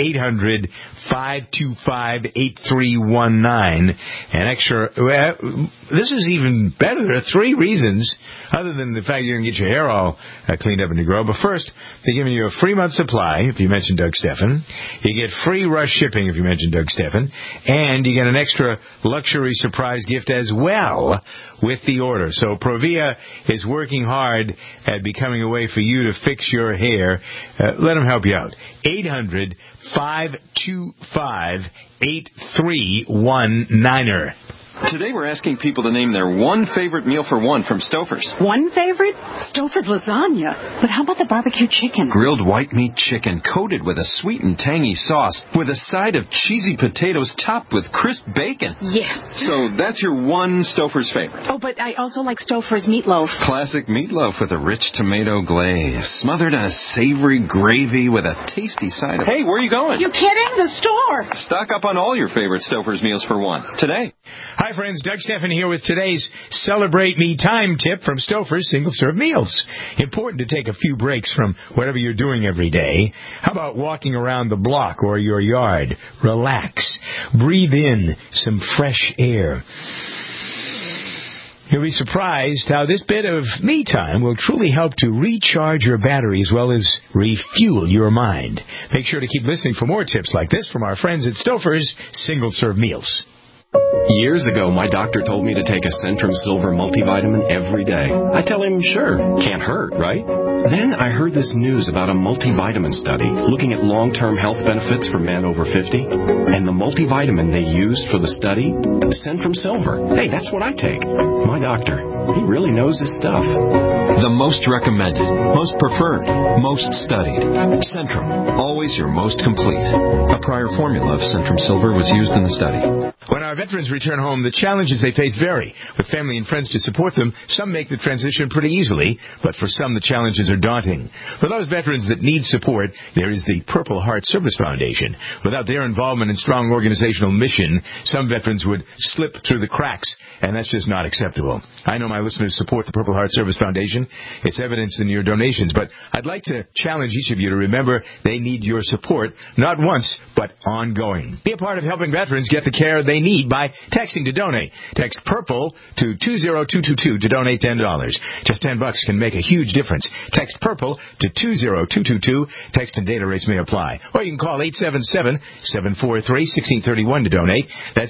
800-525-8319. And extra... this is even better. There are 3 reasons, other than the fact you're going to get your hair all cleaned up and to grow. But first, they're giving you a free month supply if you mention Doug Steffen. You get free rush shipping if you mention Doug Steffen. And you get an extra luxury surprise gift as well with the order. So Provia is working hard at becoming a way for you to fix your hair. Let them help you out. 800-525-8319. Today we're asking people to name their one favorite meal for one from Stouffer's. One favorite? Stouffer's lasagna. But how about the barbecue chicken? Grilled white meat chicken coated with a sweet and tangy sauce with a side of cheesy potatoes topped with crisp bacon. Yes. So that's your one Stouffer's favorite. Oh, but I also like Stouffer's meatloaf. Classic meatloaf with a rich tomato glaze, smothered in a savory gravy with a tasty side of... Hey, where are you going? You kidding? The store. Stock up on all your favorite Stouffer's meals for one today. Hi, friends. Doug Steffen here with today's Celebrate Me Time tip from Stouffer's single-serve meals. Important to take a few breaks from whatever you're doing every day. How about walking around the block or your yard? Relax. Breathe in some fresh air. You'll be surprised how this bit of me time will truly help to recharge your battery as well as refuel your mind. Make sure to keep listening for more tips like this from our friends at Stouffer's single-serve meals. Years ago, my doctor told me to take a Centrum Silver multivitamin every day. I tell him, sure, can't hurt, right? Then I heard this news about a multivitamin study looking at long-term health benefits for men over 50. And the multivitamin they used for the study, Centrum Silver. Hey, that's what I take. My doctor, he really knows his stuff. The most recommended, most preferred, most studied. Centrum, always your most complete. A prior formula of Centrum Silver was used in the study. When our veterans return home, the challenges they face vary. With family and friends to support them, some make the transition pretty easily, but for some the challenges are daunting. For those veterans that need support, there is the Purple Heart Service Foundation. Without their involvement and strong organizational mission, some veterans would slip through the cracks, and that's just not acceptable. I know my listeners support the Purple Heart Service Foundation. It's evidenced in your donations, but I'd like to challenge each of you to remember they need your support, not once, but ongoing. Be a part of helping veterans get the care they need by texting to donate. Text PURPLE to 20222 to donate $10. Just $10 can make a huge difference. Text PURPLE to 20222. Text and data rates may apply. Or you can call 877-743-1631 to donate. That's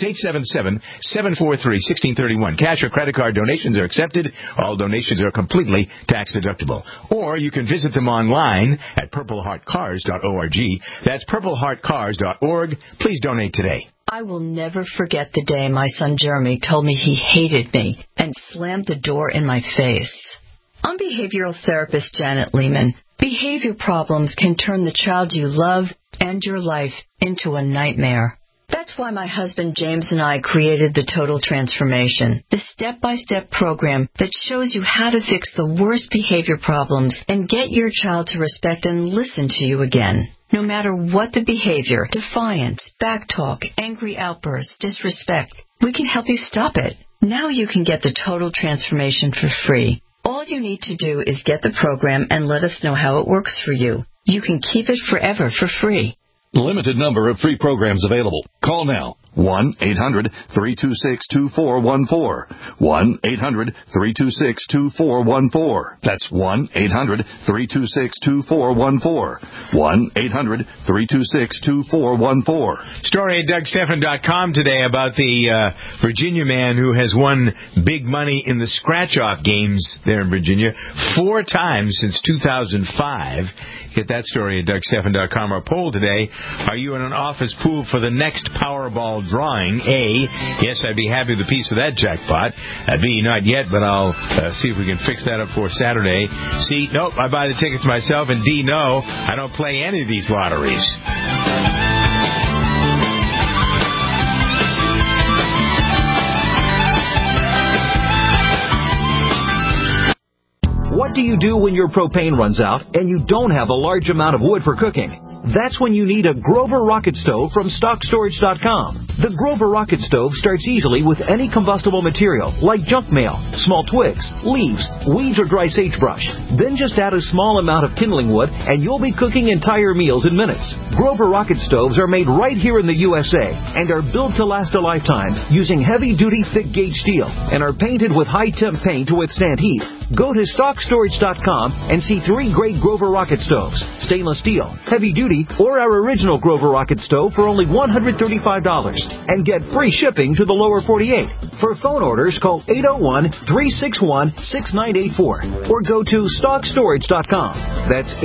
877-743-1631. Cash or credit card donations are accepted. All donations are completely tax deductible. Or you can visit them online at purpleheartcars.org. That's purpleheartcars.org. Please donate today. I will never forget the day my son Jeremy told me he hated me and slammed the door in my face. I'm behavioral therapist Janet Lehman. Behavior problems can turn the child you love and your life into a nightmare. That's why my husband James and I created the Total Transformation, the step-by-step program that shows you how to fix the worst behavior problems and get your child to respect and listen to you again. No matter what the behavior, defiance, backtalk, angry outbursts, disrespect, we can help you stop it. Now you can get the Total Transformation for free. All you need to do is get the program and let us know how it works for you. You can keep it forever for free. Limited number of free programs available. Call now. 1-800-326-2414. 1-800-326-2414. That's 1-800-326-2414. 1-800-326-2414. Story at DougStephan.com today about the Virginia man who has won big money in the scratch-off games there in Virginia 4 times since 2005. Get that story at DougStephan.com. Our poll today, are you in an office pool for the next Powerball drawing? A, yes, I'd be happy with a piece of that jackpot. B, not yet, but I'll see if we can fix that up for Saturday. C, nope, I buy the tickets myself. And D, no, I don't play any of these lotteries. What do you do when your propane runs out and you don't have a large amount of wood for cooking? That's when you need a Grover Rocket Stove from StockStorage.com. The Grover Rocket Stove starts easily with any combustible material, like junk mail, small twigs, leaves, weeds, or dry sagebrush. Then just add a small amount of kindling wood, and you'll be cooking entire meals in minutes. Grover Rocket Stoves are made right here in the USA and are built to last a lifetime using heavy-duty, thick-gauge steel and are painted with high-temp paint to withstand heat. Go to StockStorage.com and see 3 great Grover Rocket Stoves, stainless steel, heavy-duty, or our original Grover Rocket Stove for only $135 and get free shipping to the lower 48. For phone orders, call 801-361-6984 or go to StockStorage.com. That's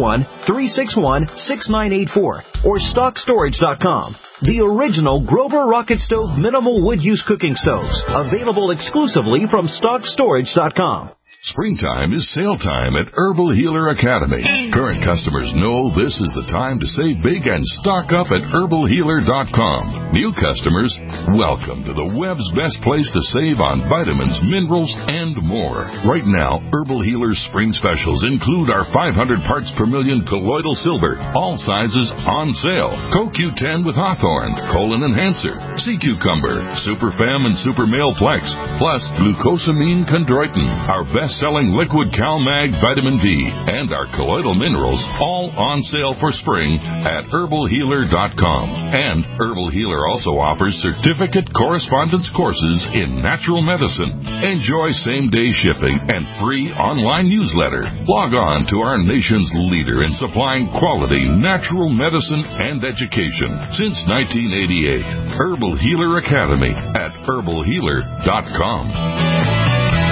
801-361-6984 or StockStorage.com. The original Grover Rocket Stove minimal wood use cooking stoves, available exclusively from StockStorage.com. Springtime is sale time at Herbal Healer Academy. Current customers know this is the time to save big and stock up at herbalhealer.com. New customers, welcome to the web's best place to save on vitamins, minerals, and more. Right now, Herbal Healer's spring specials include our 500 parts per million colloidal silver, all sizes on sale. CoQ10 with Hawthorne, Colon Enhancer, Sea Cucumber, Super Fem and Super Male Plex, plus glucosamine chondroitin, our best-selling liquid CalMag vitamin D, and our colloidal minerals, all on sale for spring at herbalhealer.com. And Herbal Healer also offers certificate correspondence courses in natural medicine. Enjoy same-day shipping and free online newsletter. Log on to our nation's leader in supplying quality natural medicine and education since 1988. Herbal Healer Academy at herbalhealer.com.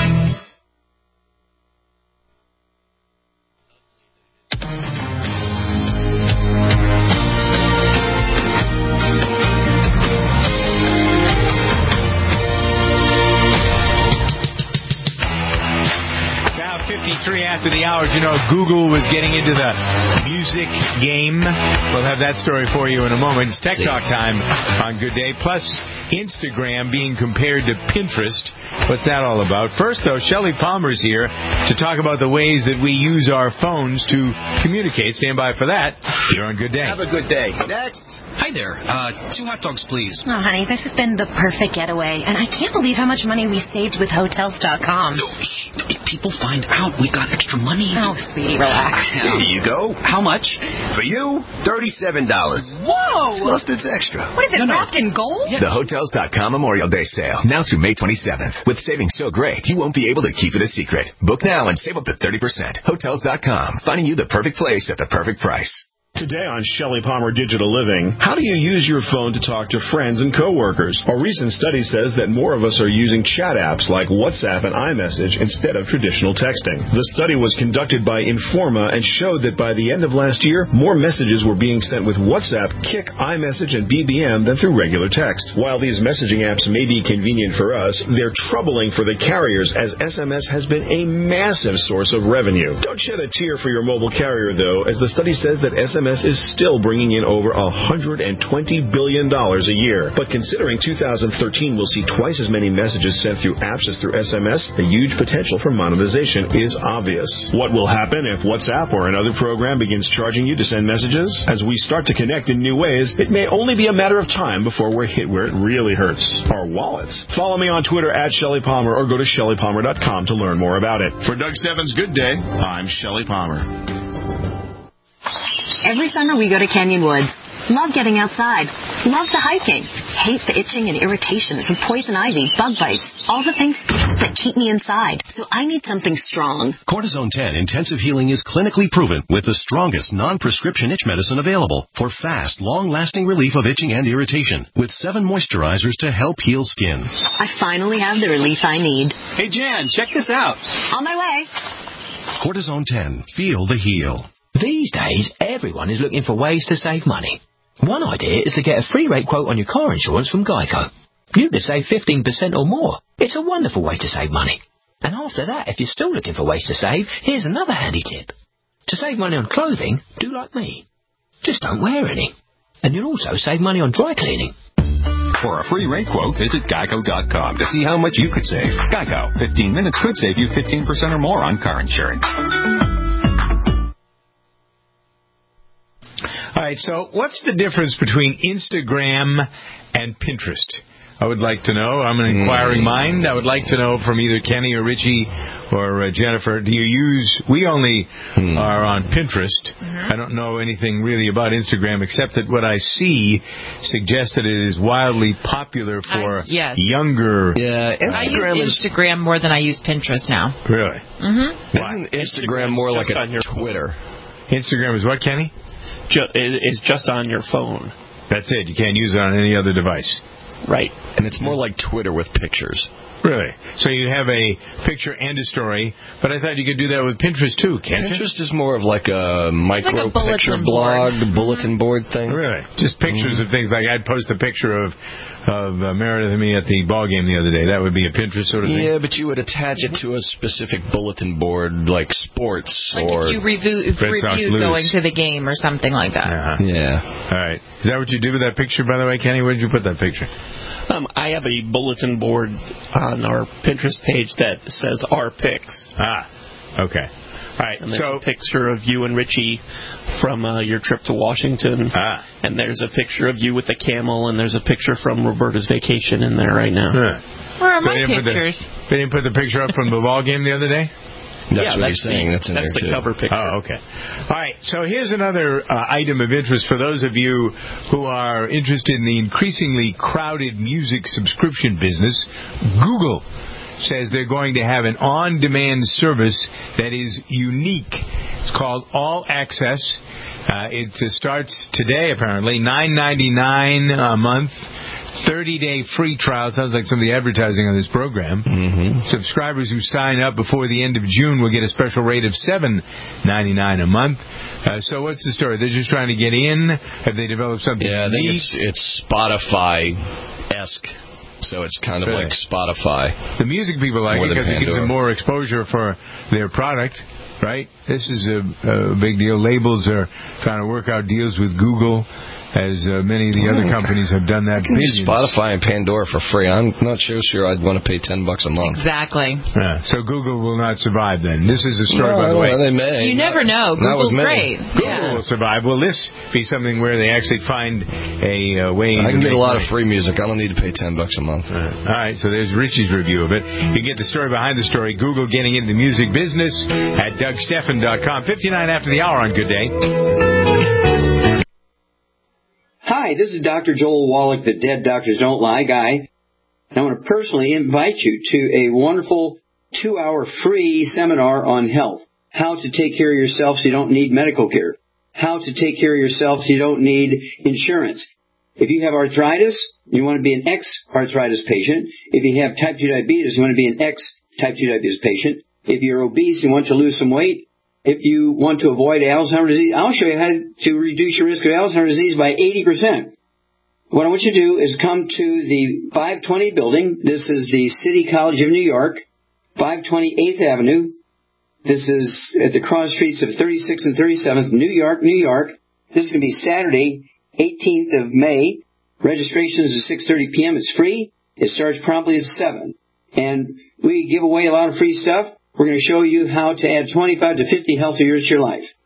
After the hour, you know, Google was getting into the music game. We'll have that story for you in a moment. It's Tech Talk time on Good Day. Plus, Instagram being compared to Pinterest. What's that all about? First, though, Shelley Palmer's here to talk about the ways that we use our phones to communicate. Stand by for that. You're on Good Day. Have a good day. Next. Hi there. 2 hot dogs, please. Oh, honey, this has been the perfect getaway, and I can't believe how much money we saved with Hotels.com. No, shh. If people find out we got extra money... Oh, sweetie, relax. Here you go. How much? For you, $37. Whoa! Mustard's extra. What is it, wrapped in gold? Yeah. The Hotels.com Memorial Day sale, now through May 27th. With savings so great, you won't be able to keep it a secret. Book now and save up to 30%. Hotels.com, finding you the perfect place at the perfect price. Today on Shelley Palmer Digital Living, how do you use your phone to talk to friends and coworkers? A recent study says that more of us are using chat apps like WhatsApp and iMessage instead of traditional texting. The study was conducted by Informa and showed that by the end of last year, more messages were being sent with WhatsApp, Kik, iMessage, and BBM than through regular text. While these messaging apps may be convenient for us, they're troubling for the carriers as SMS has been a massive source of revenue. Don't shed a tear for your mobile carrier, though, as the study says that SMS is still bringing in over $120 billion a year. But considering 2013 will see twice as many messages sent through apps as through SMS, the huge potential for monetization is obvious. What will happen if WhatsApp or another program begins charging you to send messages? As we start to connect in new ways, it may only be a matter of time before we're hit where it really hurts. Our wallets. Follow me on Twitter at Shelley Palmer or go to ShelleyPalmer.com to learn more about it. For Doug Stephens' Good Day, I'm Shelley Palmer. Every summer we go to Canyon Woods. Love getting outside. Love the hiking. Hate the itching and irritation from poison ivy, bug bites, all the things that keep me inside. So I need something strong. Cortisone 10 Intensive Healing is clinically proven with the strongest non-prescription itch medicine available for fast, long-lasting relief of itching and irritation with 7 moisturizers to help heal skin. I finally have the relief I need. Hey, Jan, check this out. On my way. Cortisone 10. Feel the heal. These days, everyone is looking for ways to save money. One idea is to get a free rate quote on your car insurance from Geico. You could save 15% or more. It's a wonderful way to save money. And after that, if you're still looking for ways to save, here's another handy tip. To save money on clothing, do like me. Just don't wear any. And you'll also save money on dry cleaning. For a free rate quote, visit Geico.com to see how much you could save. Geico. 15 minutes could save you 15% or more on car insurance. All right, so what's the difference between Instagram and Pinterest? I would like to know. I'm an inquiring mind. I would like to know from either Kenny or Richie or Jennifer. Do you use... We only are on Pinterest. I don't know anything really about Instagram except that what I see suggests that it is wildly popular for younger... Yeah, I use Instagram more than I use Pinterest now. Really? Isn't Instagram more like a Twitter? Instagram is what, Kenny? It's just on your phone. That's it. You can't use it on any other device. Right. And it's more like Twitter with pictures. Really? So you have a picture and a story, but I thought you could do that with Pinterest too, can't you? Pinterest is more of like a micro picture blog, bulletin board thing. Really? Just pictures of things. Like I'd post a picture of Meredith and me at the ball game the other day. That would be a Pinterest sort of thing? Yeah, but you would attach it to a specific bulletin board, like sports like or... if you reviewed going to the game or something like that. Yeah. All right. Is that what you did with that picture, by the way, Kenny? Where did you put that picture? I have a bulletin board on our Pinterest page that says Our Picks. Okay. All right. And there's a picture of you and Richie from your trip to Washington. And there's a picture of you with the camel, and there's a picture from Roberta's vacation in there right now. Where are my pictures? They didn't put the picture up from the ball game the other day? That's what he's saying. That's in there, too. That's the cover picture. Oh, okay. All right. So here's another item of interest for those of you who are interested in the increasingly crowded music subscription business. Google says they're going to have an on-demand service that is unique. It's called All Access. It starts today, apparently, $9.99 a month. 30-day free trial. Sounds like some of the advertising on this program. Subscribers who sign up before the end of June will get a special rate of $7.99 a month. So what's the story? They're just trying to get in? Have they developed something? Yeah, I think it's Spotify-esque. So it's kind of like Spotify. The music people like it because it gives them more exposure for their product, right? This is a big deal. Labels are trying to work out deals with Google, as many of the other companies have done that. I can use Spotify and Pandora for free. I'm not sure I'd want to pay $10 a month. Exactly. So Google will not survive then. This is a story, by the way. They may. You never know. Google's great. Google will survive. Will this be something where they actually find a way? I can get a lot of free music. I don't need to pay $10 a month. All right. So there's Richie's review of it. You get the story behind the story. Google getting into the music business at DougSteffen.com. 59 after the hour on Good Day. Hi, this is Dr. Joel Wallach, the Dead Doctors Don't Lie guy, and I want to personally invite you to a wonderful 2-hour free seminar on health. How to take care of yourself so you don't need medical care. How to take care of yourself so you don't need insurance. If you have arthritis, you want to be an ex-arthritis patient. If you have type 2 diabetes, you want to be an ex-type 2 diabetes patient. If you're obese and want to lose some weight, if you want to avoid Alzheimer's disease, I'll show you how to reduce your risk of Alzheimer's disease by 80%. What I want you to do is come to the 520 building. This is the City College of New York, 520 8th Avenue. This is at the cross streets of 36th and 37th, New York, New York. This is going to be Saturday, 18th of May. Registration is at 6:30 p.m. It's free. It starts promptly at 7. And we give away a lot of free stuff. We're going to show you how to add 25 to 50 healthy years to your life.